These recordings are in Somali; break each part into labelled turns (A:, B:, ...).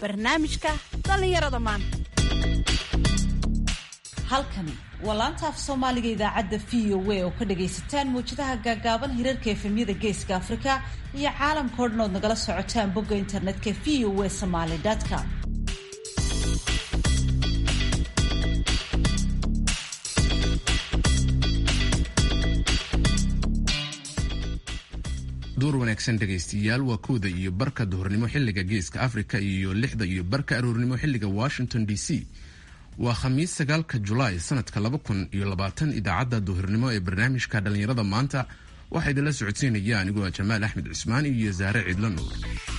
A: barnaamijka dhallinyarada maanta.
B: halkani waa laanta af soomaaliga idaacadda VOA oo ka dhagaysataan mawjadaha gaagaaban hirarka efemyada geeska Afrika iyo caalamka oo dhan ood nagala socotaan bogga internetka voasomali.com.
C: duur wanaagsan dhegaystayaal, waa 1:00 iyo barka duhurnimo xilliga geeska Afrika iyo 6:00 iyo barka aroornimo xilliga Washington DC. waa khamiis 9 Julaay sanadka 2020. idaacadda duhurnimo ee barnaamijka dhalinyarada maanta waxaa idinla socodsiinaya anigoo Jamaal Axmed Cusmaan iyo Zahra Cidlo Nuur.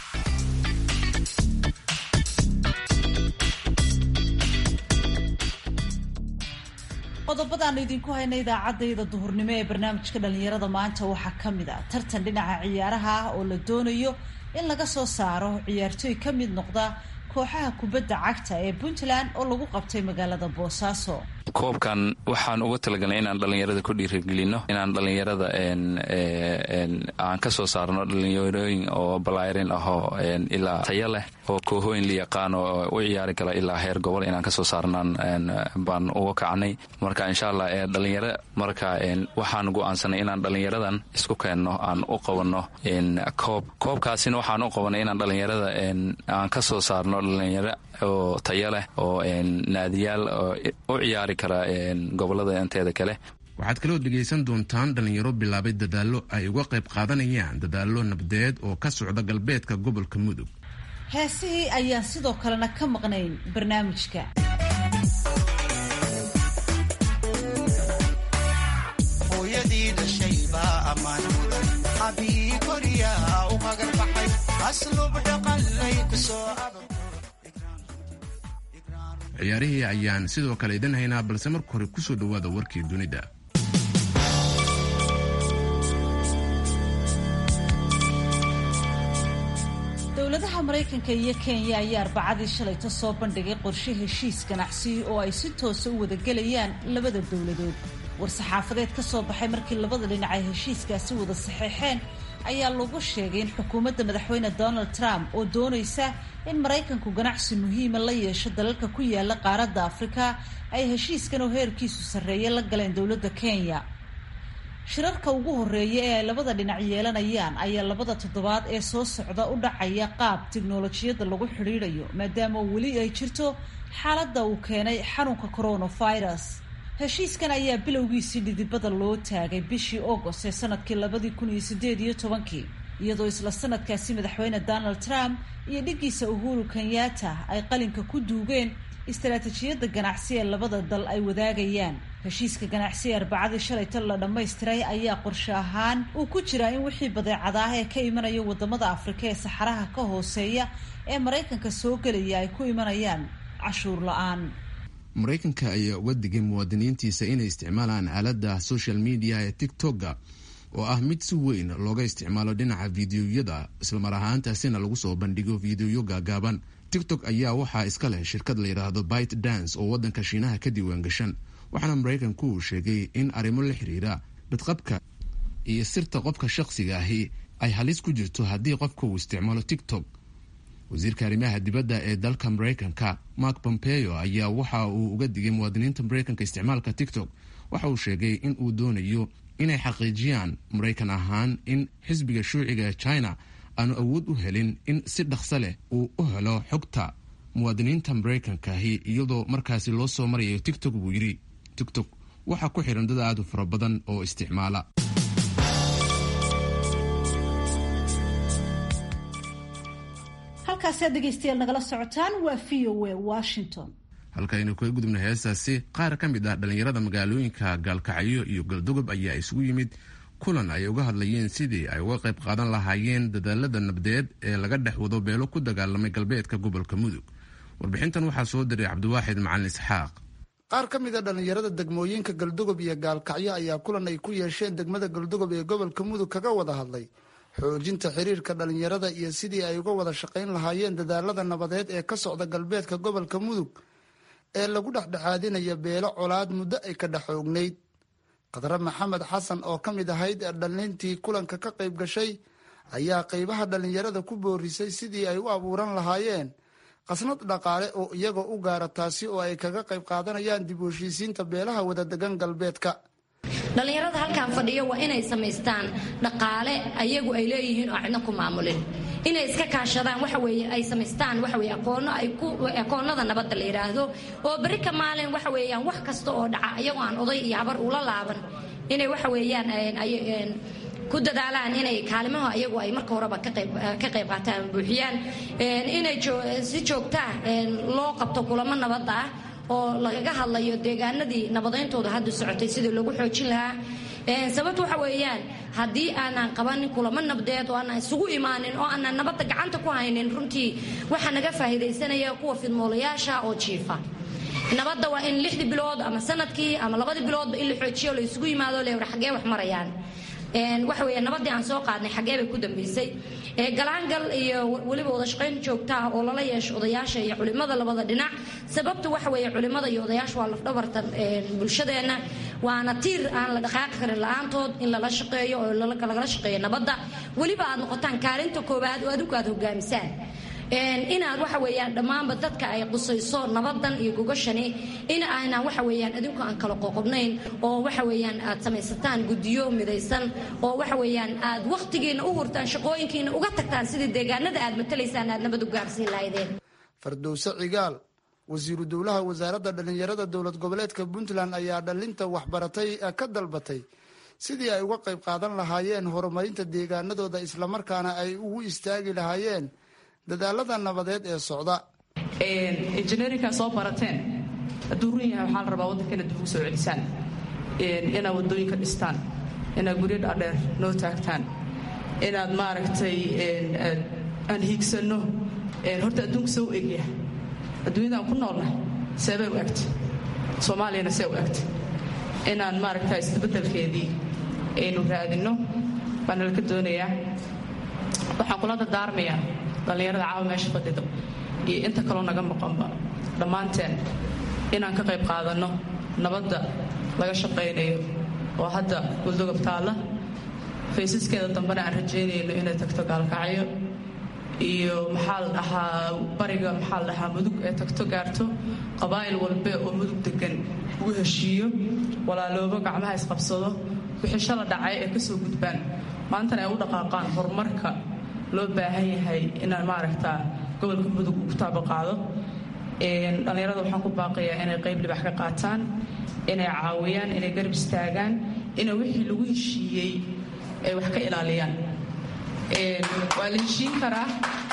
B: qodobadaan idinku hayna idaacadayda duhurnimo ee barnaamijka dhalinyarada maanta waxaa ka mid ah tartan dhinaca ciyaaraha ah oo la doonayo in laga soo saaro ciyaartooy ka mid noqda kooxaha kubadda cagta ee Puntland oo lagu qabtay magaalada Boosaaso.
D: koobkan waxaan uga talagalnay inaan dhalinyarada ku dhiirigelino, inaan dhalinyarada aan ka soo saarno dhalinyarooyin oo balaarin ah oo ilaa tayo leh oo kooxooyin la yaqaan oo u ciyaari kara ilaa heer gobol inaan ka soo saarnaan baan uga kacnay. marka insha Allah dhalinyaro marka waxaan go'aansanay inaan dhalinyaradan isku keenno aan u qabanno koobkaasina waxaan u qabanay inaan dhalinyarada aan ka soo saarno dhalinyaro oo tayo leh oo naadiyaal u ciyaari kara gobolada inteeda kale.
C: waxaad kaloo dhegaysan doontaan dhalinyaro bilaabay dadaallo ay uga qayb qaadanayaan dadaallo nabadeed oo ka socda galbeedka gobolka Mudug.
B: heesihii ayaan sidoo kalena ka maqnayn barnaamijka.
E: hooyadii dhashay baa ammaan mudan habii koriyaa u hagar baxay aslub dhaqanlay ku soo
C: ciyaarihii ayaan sidoo kale idin haynaa, balse marka hore kusoo dhawaada warkii dunida.
B: dowladaha Mareykanka iyo Kenya ayaa Arbacadii shalayto soo bandhigay qorshe heshiis ganacsi oo ay si toos ah u wada galayaan labada dowladood. war-saxaafadeed ka soo baxay markii labada dhinac ay heshiiskaasi wada saxeexeen ayaa lagu sheegay in xukuumadda madaxweyne Donald Trump oo doonaysa in Mareykanku ganacsi muhiima la yeesho dalalka ku yaala qaaradda Afrika ay heshiiskan oo heerkiisu sarreeya la galeen dowladda Kenya. shirarka ugu horeeya ee ay labada dhinac yeelanayaan ayaa labada toddobaad ee soo socda u dhacaya qaab tiknoolajiyada lagu xidhiidhayo maadaama weli ay jirto xaaladda uu keenay xanuunka coronavirus. heshiiskan ayaa bilowgiisii dhidibada loo taagay bishii August ee sanadkii 2018 iyadoo isla sanadkaasi madaxweyne Donald Trump iyo dhigiisa Uhuru Kenyatta ay qalinka ku duugeen istaraatiijiyadda ganacsi ee labada dal ay wadaagayaan. heshiiska ganacsi ee Arbacadii shalayto la dhammaystiray ayaa qorshe ahaan uu ku jiraa in wixii badeecadaha ee ka imanaya wadamada Afrika ee saxaraha ka hooseeya ee Mareykanka soo gelaya ay ku imanayaan cashuur la'aan.
C: Mareykanka ayaa uga digay muwaadiniintiisa inay isticmaalaan aaladda social media ee TikTok oo ah mid si weyn looga isticmaalo dhinaca fiidiyoyada isla mar ahaantaasina lagu soo bandhigo fiidiyoyo gaagaaban. TikTok ayaa waxaa iska leh shirkad la yiraahdo ByteDance oo wadanka Shiinaha ka diiwaan gashan, waxaana Mareykanku uu sheegay in arrimo la xiriira badqabka iyo sirta qofka shakhsiga ahi ay halis ku jirto haddii qofku uu isticmaalo TikTok. wasiirka arrimaha dibadda ee dalka Mareykanka Mark Pompeo ayaa waxa uu uga digay muwaadiniinta Mareykanka isticmaalka TikTok. waxa uu sheegay in uu doonayo inay xaqiijiyaan Mareykan ahaan in xisbiga shuuciga ee China aanu awood u helin in si dhaqso leh uu u helo xogta muwaadiniinta Mareykankahi iyadoo markaasi loo soo marayo TikTok. buu yiri TikTok waxaa ku xiran dad aad u fara badan oo isticmaala.
B: halkaasi dhegeystayaal nagala socotaan waa VOA Washington.
C: halkaynu kaga gudubna heesaasi, qaar ka mid ah dhalinyarada magaalooyinka Gaalkacyo iyo Galdogob ayaa isugu yimid kulan ay uga hadlayeen sidii ay uga qayb qaadan lahaayeen dadaalada nabadeed ee laga dhex wado beelo ku dagaalamay galbeedka gobolka Mudug. warbixintan waxaa soo diray Cabdiwaaxid Macalin Isxaaq.
F: qaar ka mid ah dhalinyarada degmooyinka Galdogob iyo Gaalkacyo ayaa kulan ay ku yeesheen degmada Galdogob ee gobolka Mudug kaga wada hadlay xoojinta xiriirka dhalinyarada iyo sidii ay uga wada shaqayn lahaayeen dadaalada nabadeed ee ka socda galbeedka gobolka Mudug ee lagu dhexdhexaadinaya beelo colaad muddo ay ka dhaxoognayd. Qadra Maxamed Xasan oo ka mid ahayd dhalintii kulanka ka qayb gashay ayaa qaybaha dhalinyarada ku boorisay sidii ay u abuuran lahaayeen qasnad dhaqaale oo iyagoo u gaara taasi oo ay kaga qayb qaadanayaan dib u heshiisiinta beelaha wadadegan galbeedka.
G: dhallinyarada halkan fadhiyo waa inay samaystaan dhaqaale ayagu ay leeyihiin oo cidna ku maamulin, inay iska kaashadaan ay samaystaan akoonnada nabadda la yidhaahdo oo berri ka maalin wax kasta oo dhaca ayagoo aan oday iyo habar ula laaban inay ku dadaalaan inay kaalimaha ayagu ay marka horeba ka qayb qaataan buuxiyaan, inay si joogtaa loo qabto kulamo nabadda ah oo lagaga hadlayo deegaanadii nabadayntooda hadda socotay sidii loogu xoojin lahaa. sababta haddii aanan qabanin kulamo nabdeed oo aanan isugu imaanin oo aanan nabadda gacanta ku haynin, runtii waxaa naga faa'iidaysanaya kuwa fidmoolayaasha oo jiifa. nabadda waa in 6 bilood ama sanadkii ama 2 biloodba in la xoojiyo la isugu yimaado leewra xaggee wax marayaan. nabadii aan soo qaadnay xaggee bay ku dambaysay. galaangal iyo weliba wada shaqayn joogta ah oo lala yeesho odayaasha iyo culimada labada dhinac. sababta culimada iyo odayaashu waa lafdhabarta bulshadeenna, waana tiir aan la dhaqaaqi karin la'aantood in lala shaqeeyo oo lagala shaqeeyo nabadda, weliba aad noqotaan kaalinta koowaad oo adinku aad hogaamisaan. inaad dhammaanba dadka ay qusayso nabadan iyo gogashani in aanan adinku aan kala qoqobnayn oo aad samaysataan guddiyo midaysan oo aad wakhtigiina u hurtaan shaqooyinkiina uga tagtaan sidii deegaanada aad matalaysaan aad nabad u gaarsiin lahaydeen.
F: Fardowse Cigaal, wasiiru dowlaha wasaaradda dhallinyarada dowlad goboleedka Puntland, ayaa dhalinta waxbaratay ka dalbatay sidii ay uga qayb qaadan lahaayeen horumarinta deegaanadooda islamarkaana ay ugu istaagi lahaayeen dadaalada nabadeed ee socda.
H: injineerinka soo barateen hadduu run yahay waxaa la rabaa waddankana dib ugu soo celisaan, inaad waddooyinka dhistaan, inaad guryo dhaadheer noo taagtaan, inaad aan hiigsanno. horta adduunku see u egyahay, adduunyadaan ku noolnahay seebay u egtay, soomaaliyana see u egtay, inaan isbeddelkeedii aynu raadinno baana laka doonayaa. waxaan kula dardaarmayaa dhallinyarada caawa meesha fadhido iyo inta kaloo naga maqanba dhammaanteen inaan ka qayb qaadanno nabadda laga shaqaynayo oo hadda guldogab taalla, faysaskeeda dambena aan rajaynayno inay tagto gaalkacyo iyo bariga mudug ee tagto gaarto qabaa'il walbe oo mudug degan ugu heshiiyo, walaaloobo gacmaha isqabsado, wixii shala dhacay ee kasoo gudbaan maantana ay u dhaqaaqaan horumarka loo baahan yahay inaan gobolka mudug u taabaqaado. dhallinyarada waxaan ku baaqayaa inay qayb libax ka qaataan, inay caawiyaan, inay garab istaagaan, inay wixii lagu heshiiyey ay wax ka ilaaliyaan. waa la heshiin karaa,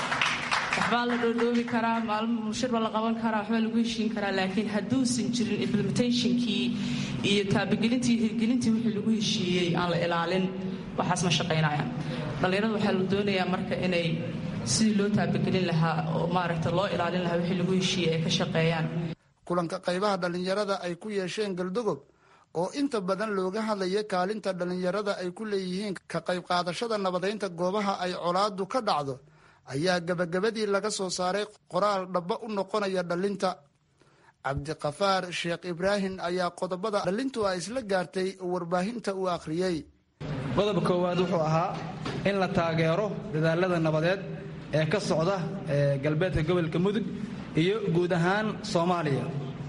H: waxbaa la dhoodhoobi karaa, maalmo mushir baa la qaban karaa, waxbaa lagu heshiin karaa, laakiin hadduusan jirin implementationkii iyo taabagelintii hirgelintii wixii lagu heshiiyey aan la ilaalin, waxaas ma shaqaynayaan. dhallinyarada waxaa la doonayaa marka inay sidii loo taabagelin lahaa oo loo ilaalin lahaa wixii lagu heshiiyey ay ka shaqeeyaan.
F: kulanka qaybaha dhallinyarada ay ku yeesheen galdogob oo inta badan looga hadlaya kaalinta dhallinyarada ay ku leeyihiin ka qayb qaadashada nabadeynta goobaha ay colaadu ka dhacdo ayaa gabagabadii laga soo saaray qoraal dhaba u noqonaya dhalinta. Cabdiqafaar Sheekh Ibraahim ayaa qodobada dhalintu ay isla gaartay warbaahinta uu akhriyey.
I: qodobka koowaad wuxuu ahaa in la taageero dadaalada nabadeed ee ka socda galbeedka gobolka mudug iyo guud ahaan Soomaaliya.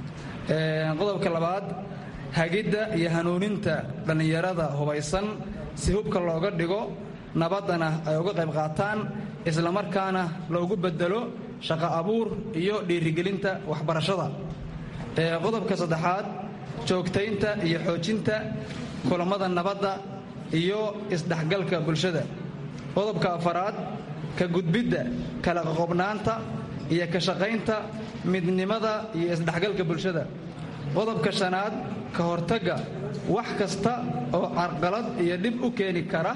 I: qodobka labaad, hagidda iyo hanuuninta dhallinyarada hubaysan si hubka looga dhigo nabaddana ay uga qayb qaataan, islamarkaana loogu bedelo shaqo abuur iyo dhiirigelinta waxbarashada. qodobka saddexaad, joogtaynta iyo xoojinta kulamada nabadda iyo isdhexgalka bulshada. qodobka afaraad, ka gudbidda kala qoqobnaanta iyo ka shaqaynta midnimada iyo isdhexgalka bulshada. qodobka shanaad, ka hortagga wax kasta oo carqalad iyo dhib u keeni kara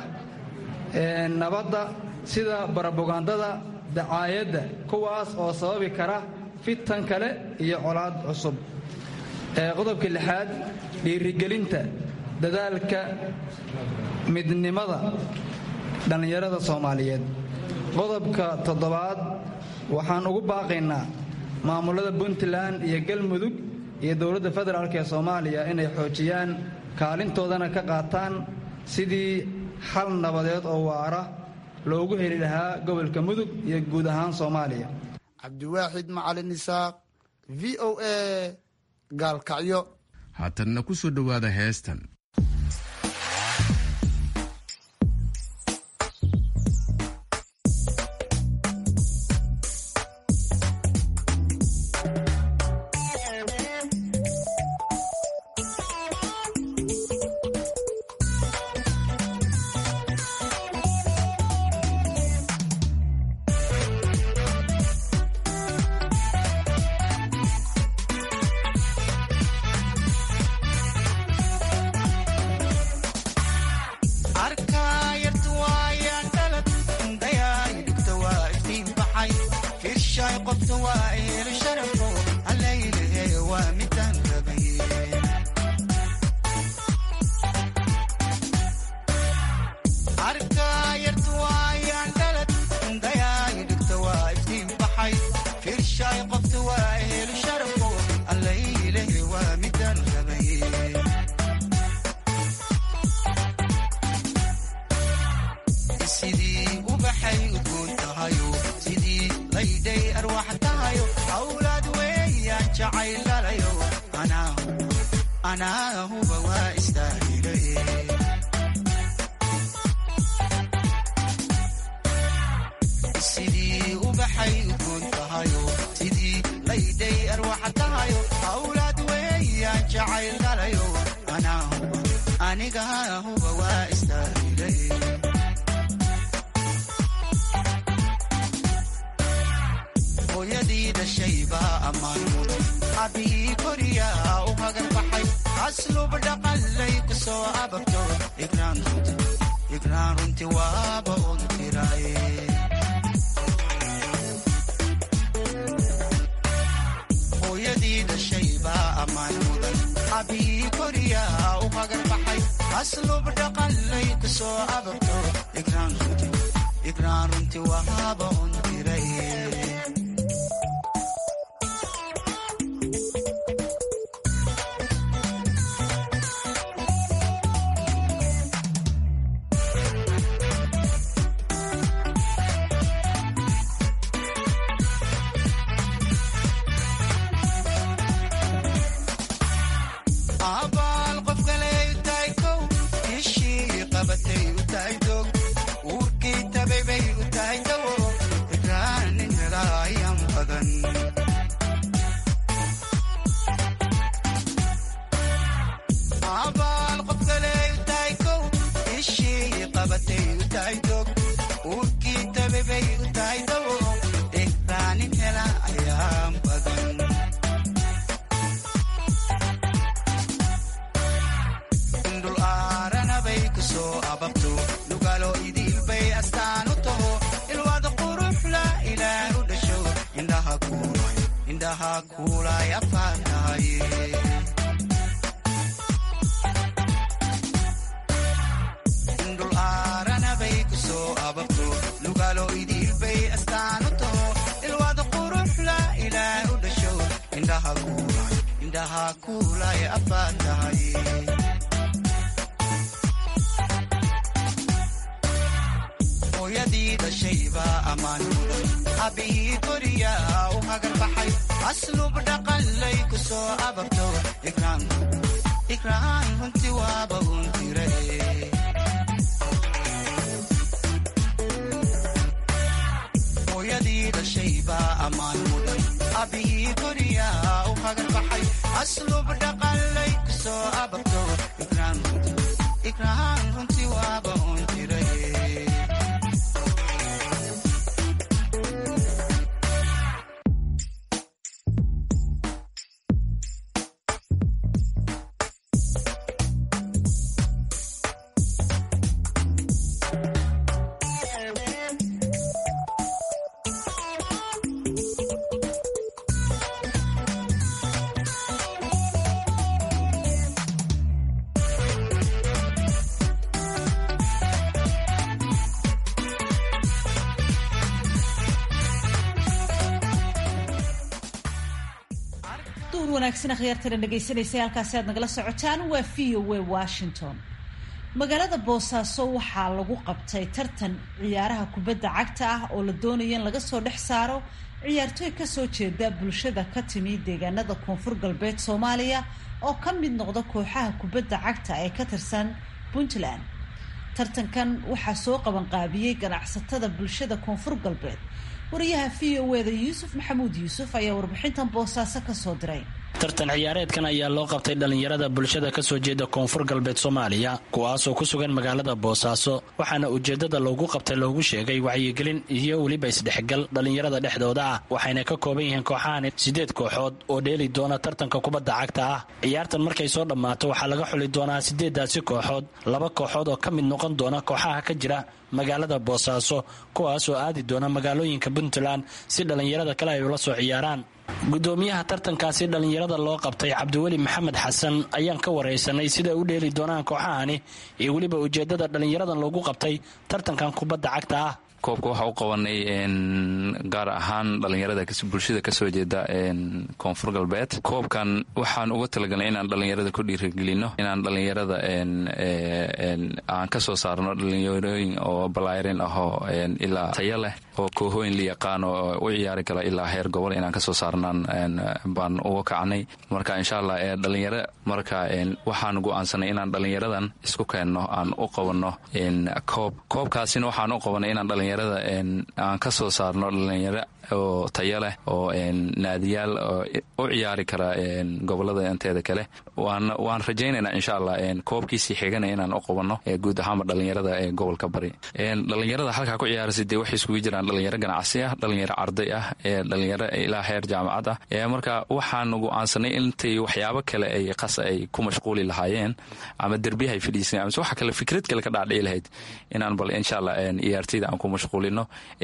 I: nabadda sida barabogandada, dacaayadda, kuwaas oo sababi kara fitan kale iyo colaad cusub. qodobka lixaad, dhiirigelinta dadaalka midnimada dhallinyarada Soomaaliyeed. qodobka toddobaad, waxaan ugu baaqaynaa maamulada Puntland iyo Galmudug iyo dowladda federaalk ee Soomaaliya inay xoojiyaan kaalintoodana ka qaataan sidii xal nabadeed oo waara loogu heli lahaa gobolka mudug iyo guud ahaan Soomaaliya.
F: cabdiwaaxid macalin isaaq v o a gaalkacyo.
C: haatanna ku soo dhowaada heestan.
B: wanaagsan akhyaartana dhegaysanaysa halkaasi aad nagala socotaan waa VOA Washington. magaalada boosaaso waxaa lagu qabtay tartan ciyaaraha kubadda cagta ah oo la doonaya in laga soo dhex saaro ciyaartooy kasoo jeeda bulshada ka timi deegaanada koonfur galbeed Soomaaliya oo ka mid noqda kooxaha kubadda cagta ee ka tirsan Puntland. tartankan waxaa soo qaban qaabiyey ganacsatada bulshada koonfur galbeed. wariyaha VOA-da Yuusuf Maxamuud Yuusuf ayaa warbixintan boosaaso ka soo diray.
J: tartan ciyaareedkan ayaa loo qabtay dhalinyarada bulshada ka soo jeeda koonfur galbeed Soomaaliya kuwaasoo ku sugan magaalada Boosaaso waxaana ujeedada loogu qabtay loogu sheegay wacyigelin iyo weliba isdhexgal dhalinyarada dhexdooda ah waxayna ka kooban yihiin kooxahan 8 kooxood oo dheeli doona tartanka kubadda cagta ah. ciyaartan markay soo dhammaato waxaa laga xuli doonaa 8daasi kooxood 2 kooxood oo ka mid noqon doona kooxaha ka jira magaalada Boosaaso kuwaasoo aadi doona magaalooyinka Puntland si dhalinyarada kale ay ula soo ciyaaraan. gudoomiyaha tartankaasi dhalinyarada loo qabtay Cabdiweli Maxamed Xasan ayaan ka wareysanay sida u dheeli doonaan kooxahani iyo weliba ujeedada dhalinyaradan loogu qabtay tartankan kubadda cagta ah.
D: koobka waxa u qabanay gaar ahaan dhalinyarada bulshada ka soo jeeda koonfur galbeed. koobkan waxaan uga talagalnay inaan dhalinyarada ku dhiirigelino inaan dhalinyarada aan ka soo saarno dhalinyarooyin oo balaayarin ah oo ilaa tayo leh oo kooxooyin la yaqaan oo u ciyaari kara ilaa heer gobol inaan ka soo saarnaan baan uga kacnay. marka insha Allah dhalinyaro marka waxaan go'aansanay inaan dhalinyaradan isku keenno aan u qabanno koobkaasina waxaan u qabanay inaan dhalinyarada aan ka soo saarno dhalinyaro oo tayo leh oo naadiyaal u ciyaari kara gobolada inteeda kale. waan rajaynaynaa insha Allah koobkiisii xigana inaan u qabanno guud ahaan dhalinyarada ee gobolka bari. dhalinyarada halka ku ciyaaraysa dee waxay isugu jiraan dhalinyaro ganacsi ah, dhalinyaro arday ah, dhalinyaro ilaa heer jaamacad ah. marka waxaan go'aansanay intay waxyaabo kale ay qas ay ku mashquuli lahaayeen ama derbiyaha ay fadhiisan ama waxa kale fikrad kale ka dhaadhici lahayd inaan bal insha Allah ciyaartayda aan ku mashquulino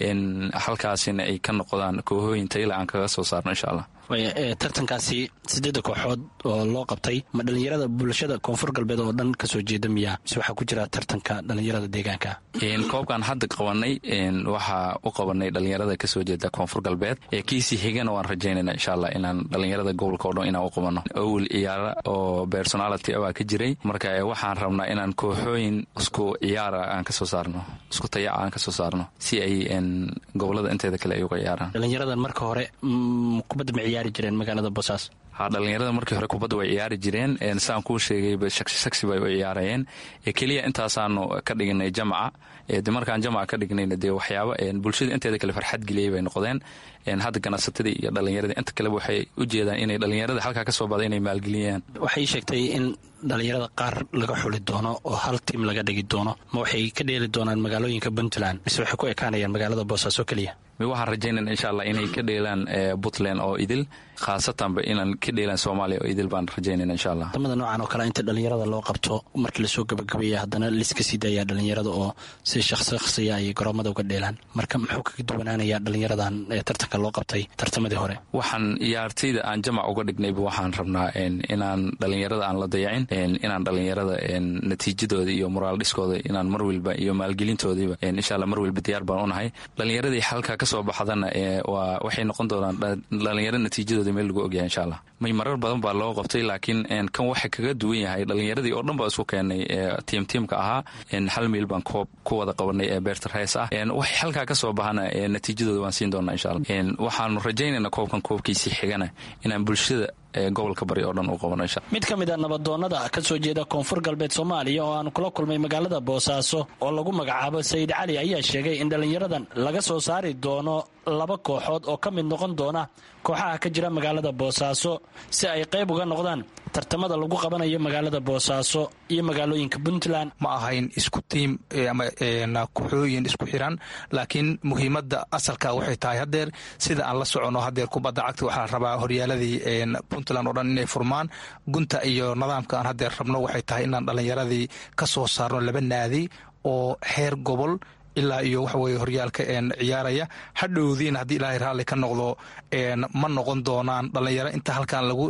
D: halkaasina ay ka noqdaan kooxooyin tayo aan kaga soo saarno insha Allah.
J: tartankaasi 8 kooxood oo loo qabtay ma dhalinyarada bulshada koonfur galbeed oo dhan ka soo jeeda miya mise waxaa ku jira tartanka dhalinyarada deegaanka?
D: koobkan hadda qabanay waxaa u qabanay dhalinyarada ka soo jeeda koonfur galbeed kiisii xigana waan rajaynaynaa insha Allah inaan dhalinyarada gobolka oo dhan inaan u qabanno. awal ciyaara oo personality waa ka jiray marka waxaan rabnaa inaan kooxooyin isku ciyaara aan ka soo saarno isku tayo aan ka soo saarno si ay gobolada inteeda kale ay uga ciyaaraan.
J: dhalinyaradan marka hore kubadda ma ciyaari jireen magaalada Boosaaso?
D: dhalinyarada markii hore kubadda way ciyaari jireen saan kuu sheegayba shaksi bay u ciyaarayeen keliya intaasaanu ka dhignay jamca markaan jamca ka dhignayna dee waxyaaba bulshada inteeda kale farxad geliyay bay noqdeen. hadda ganacsatadii iyo dhalinyarada inta kaleba waxay u jeedaan inay dhalinyarada halkaa ka soo baxda inay maalgeliyaan.
J: waxay sheegtay in dhalinyarada qaar laga xuli doono oo hal tiim laga dhigi doono ma waxay ka dheeli doonaan magaalooyinka Puntland mise waxay ku ekaanayaan magaalada Boosaaso keliya?
D: waxaan rajaynayna insha Allah inay ka dheelaan Puntland oo idil khaasatanba inaan ka dheelaan Soomaaliya oo idil baan rajaynayna insha Allah.
J: tamada noocan oo kale inta dhalinyarada loo qabto markii la soo gabagabeeyo haddana liska sii daaya dhalinyarada oo si shakhsiya ay garoomada uga dheelaan marka muxuu kaga duwanaanayaa dhalinyaradan tartanka loo qabtay tartamadii hore?
D: waxaan ciyaartayda aan jamac uga dhignayba waxaan rabnaa inaan dhalinyarada aan la dayacin inaan dhalinyarada natiijadooda iyo moraal dhiskooda inaan mar walba iyo maalgelintoodiiba insha Allah mar walba diyaar baan u nahay. dhalinyaradii halka ka soo baxdana waxay noqon doonaan dhalinyaro natiijadooda meel lagu ogyahay insha Allah. marar badan baa loo qabtay laakiin kan waxa kaga duwan yahay dhalinyaradii oo dhan baa isku keenay tiimka ahaa hal meel baan ku wada qabanay beerta rees ah waxay halkaa ka soo baxana natiijadooda waan siin doonaa insha Allah. waxaanu rajaynaynaa koobkiisii xigana inaan bulshada gobolka bari oo dhan u qabano insha Allah.
J: mid ka mid ah nabadoonnada ka soo jeeda koonfur galbeed Soomaaliya oo aan kula kulmay magaalada Boosaaso oo lagu magacaabo Sayid Cali ayaa sheegay in dhalinyaradan laga soo saari doono 2 kooxood oo ka mid noqon doona kooxaha ka jira magaalada Boosaaso si ay qayb uga noqdaan tartamada lagu qabanayo magaalada Boosaaso iyo magaalooyinka Puntland.
K: ma ahayn isku tiim ama kooxooyin isku xiran laakiin muhiimadda asalka waxay tahay hadeer sida aan la socono hadeer kubadda cagta waxaa rabaa horyaaladii Puntland oo dhan inay furmaan gunta iyo nidaamka aan hadeer rabno waxay tahay inaan dhalinyaradii ka soo saarno 2 naadi oo heer gobol ilaa iyo waxa weeye horyaalka ciyaaraya hadhowdiina haddii ilaahay raalli ka noqdo ma noqon doonaan dhalinyaro inta halkan lagu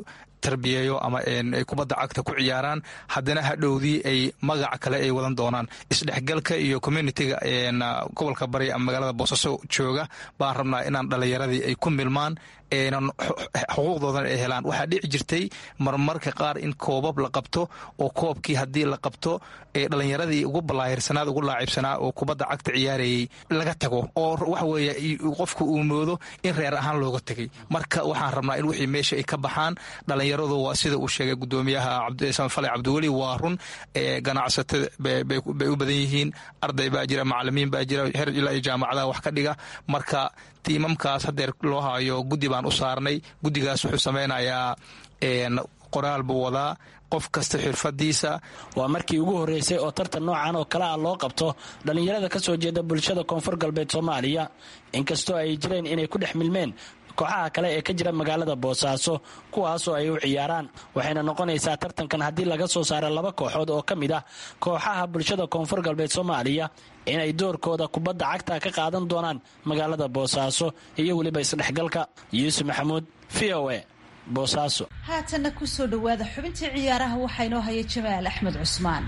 K: tarbiyeeyo ama ay kubadda cagta ku ciyaaraan haddana hadhowdii ay magaca kale ay wadan doonaan. Isdhexgalka iyo communitiga gobolka bari ama magaalada boosaaso jooga baan rabnaa inaan dhalinyaradii ay ku milmaan xuquuqdoodan ay helaan. waxaa dhici jirtay marmarka qaar in koobab la qabto oo koobkii haddii la qabto dhalinyaradii ugu balaayirsanaa ugu laacibsanaa oo kubadda cagta ciyaarayay laga tago oo waxa weeye qofku uu moodo in reer ahaan looga tegay. marka waxaan rabnaa in wixii meesha ay ka baxaan. dhalinyaradu waa sida uu sheegay gudoomiyaha samafale cabdiweli waa run, ganacsatada bay u badan yihiin, arday baa jira, macalimiin baa jira, heer ilaa iyo jaamacadaha wax ka dhiga. marka tiimamkaas hadeer loo hayo guddi baan u saarnay. guddigaas wuxuu samaynayaa qoraal buu wadaa, qof kasta xirfadiisa.
J: waa markii ugu horreysay oo tartan noocan oo kale ah loo qabto dhallinyarada ka soo jeeda bulshada koonfur galbeed Soomaaliya, inkastoo ay jireen inay ku dhex milmeen kooxaha kale ee ka jira magaalada Boosaaso kuwaasoo ay u ciyaaraan. waxayna noqonaysaa tartankan haddii laga soo saaro 2 kooxood oo ka mid ah kooxaha bulshada koonfur galbeed Soomaaliya inay doorkooda kubadda cagta ka qaadan doonaan magaalada Boosaaso iyo weliba isdhexgalka. Yuusuf Maxamuud, VOA, Boosaaso.
B: haatana ku soo dhawaada xubintii ciyaaraha waxaa inoo haya Jamaal Axmed Cusmaan.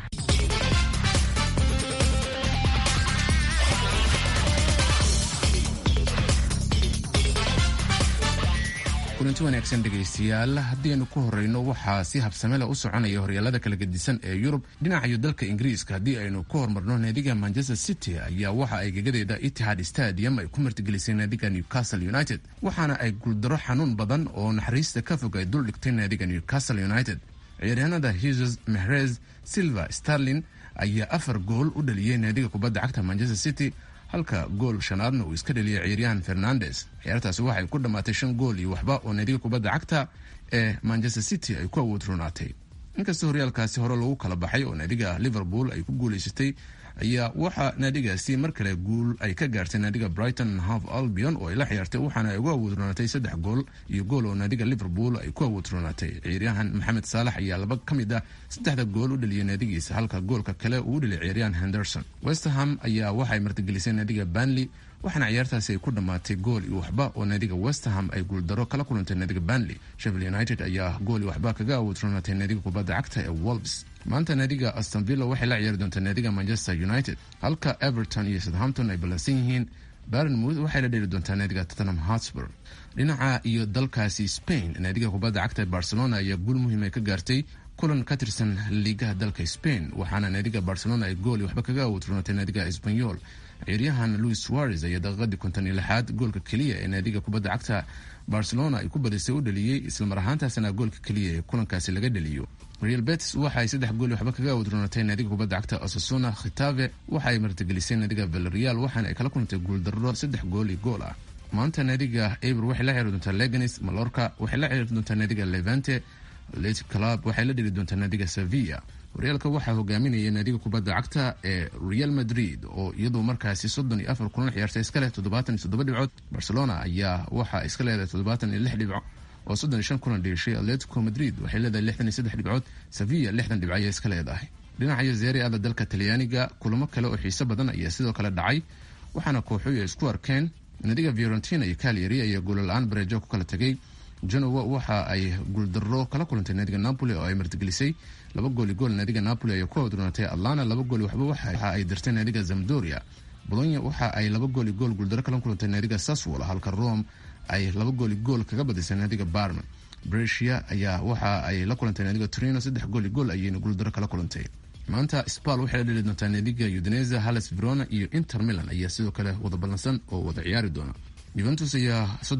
C: kulanti wanaagsan dhegaystayaal, haddii aynu ku horeyno waxaa si habsame leh u soconaya horyaalada kala gedisan ee Yurub. dhinacayo dalka Ingiriiska haddii aynu ku hormarno, naadiga Manchester City ayaa waxa ay gegadeeda Etihad Stadium ay ku martigelisay naadiga Newcastle United, waxaana ay guuldaro xanuun badan oo naxariista ka fog ay dul dhigtay naadiga Newcastle United. ciyaaryahanada Jesus, Mahrez, Silva, Sterling ayaa 4 gool u dhaliyay naadiga kubadda cagta Manchester City, halka gool shanaadna uu iska dhaliyay ciyaaryahan Fernandes. ciyaartaasi waxay ku dhammaatay 5 gool iyo waxba oo naadiga kubadda cagta ee Manchester City ay ku awoodronaatay. inkastoo horyaalkaasi hore lagu kala baxay oo naadiga Liverpool ay ku guulaysatay, ayaa waxaa naadigaasi mar kale guul ay ka gaartay naadiga Brighton and Hove Albion oo ay la ciyaartay, waxaana ay ugu awoodronaatay 3 gool iyo gool oo naadiga Liverpool ay ku awoodronaatay. ciyaaryahan Mohamed Salah ayaa 2 ka mid ah 3 gool u dhaliyay naadigiisa, halka goolka kale uu u dhaliyay ciyaaryahan Henderson. West Ham ayaa waxay martigelisay naadiga Burnley, waxaana ciyaartaasi ay ku dhammaatay gool iyo waxba oo naadiga West Ham ay guuldaro kala kulantay naadiga Burnley. Sheffield United ayaa gool iyo waxba kaga awoodronaatay naadiga kubadda cagta ee Wolves. maanta naadiga Aston Villa waxay la ciyaari doontaa naadiga Manchester United, halka Everton iyo Southampton ay ballansan yihiin. Bournemouth waxay la dheeli doontaa naadiga Tottenham Hotspur. dhinaca iyo dalkaasi Spain, naadiga kubadda cagta ee Barcelona ayaa guul muhiim ay ka gaartay kulan ka tirsan liigaha dalka Spain, waxaana naadiga Barcelona ay gool iyo waxba kaga awoodronaatay naadiga Espanyol. ciyaaryahan Luis Suarez ayaa daqiiqadii 56 goolka keliya ee naadiga kubadda cagta Barcelona ay ku badisay u dhaliyay, isla mar ahaantaasina goolka keliya ee kulankaasi laga dhaliyo. Real Betis waxay 3 gool waxba kaga awoodronaatay naadiga kubadda cagta Osasuna. Getafe waxay martigelisay naadiga Villarreal, waxaana ay kala kulantay guuldarro 3 gool iyo gool ah. maanta naadiga Eibar waxay la ciyaari doontaa Leganes. Mallorca waxay la ciyaari doontaa naadiga Levante. Athletic Club waxay la dheli doontaa naadiga Sevilla. horyaalka waxaa hogaaminaya naadiga kubadda cagta ee Real Madrid oo iyadoo markaasi 34 kulan ciyaartay iska leh 77 dhibcood. Barcelona ayaa waxa iska leedahay 76 dhibco oo 35 kulan dheeshay. Atletico Madrid waxay leedahay 63 dhibcood. Sevilla 60 dhibco ayay iska leedahay. dhinaca Serie A dalka Talyaaniga, kulamo kale oo xiiso badan ayaa sidoo kale dhacay, waxaana kooxuhu isku arkeen. naadiga Fiorentina iyo Cagliari ayaa gool la'aan bareejo ku kala tagay. Genoa waxa ay guuldarro kala kulantay naadiga Napoli oo ay martigelisay 2 gool iyo gool. naadiga Napoli ayaa ku awoodronaatay Atlanta 2 gool waxba waxa ay dirtay naadiga Sampdoria. Bologna waxa ay 2 gool iyo gool guuldarro kala kulantay naadiga Sassuolo, halka Rome ay 2 gool iyo gool kaga badisay naadiga Parma. Brescia ayaa waxa ay la kulantay naadiga Torino 3 gool iyo gool ayayna guuldarro kala kulantay. maanta Spal waxay la dheli doontaa naadiga Udinese. Hellas Verona iyo Inter Milan ayaa sidoo kale wada ballansan oo wada ciyaari doona. Juventus ayaa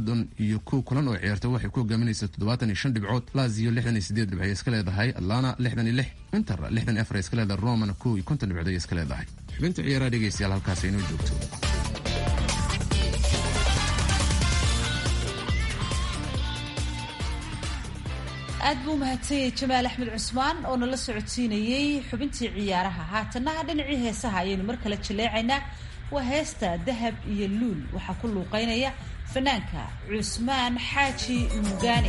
C: 31 kulan oo ciyaarta waxay ku hogaaminaysaa 75 dhibcood. Lazio 68 dhibcood iska leedahay. Atlanta 66, Inter 64 iska leedahay. Roma 50 dhibcood iska leedahay. xubinta ciyaaraha dhegeystayaal halkaas inoo joogto.
B: aad buu mahadsanyahay Jamaal Axmed Cusmaan oo nala socodsiinayay xubintii ciyaaraha. haatana dhinacii heesaha ayaynu mar kale jaleecaynaa. waa heesta Dahab iyo Luul, waxaa ku luuqeynaya fanaanka Cusmaan Xaaji Mugaane.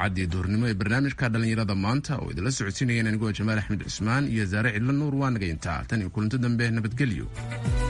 C: idaacaddii duhurnimo ee barnaamijka dhallinyarada maanta oo idinla socodsiinayeen anigoo jamaal axmed cusmaan iyo saare cidlo nuur waa naga intaa tan iyo kulanto dambe nabadgelyo.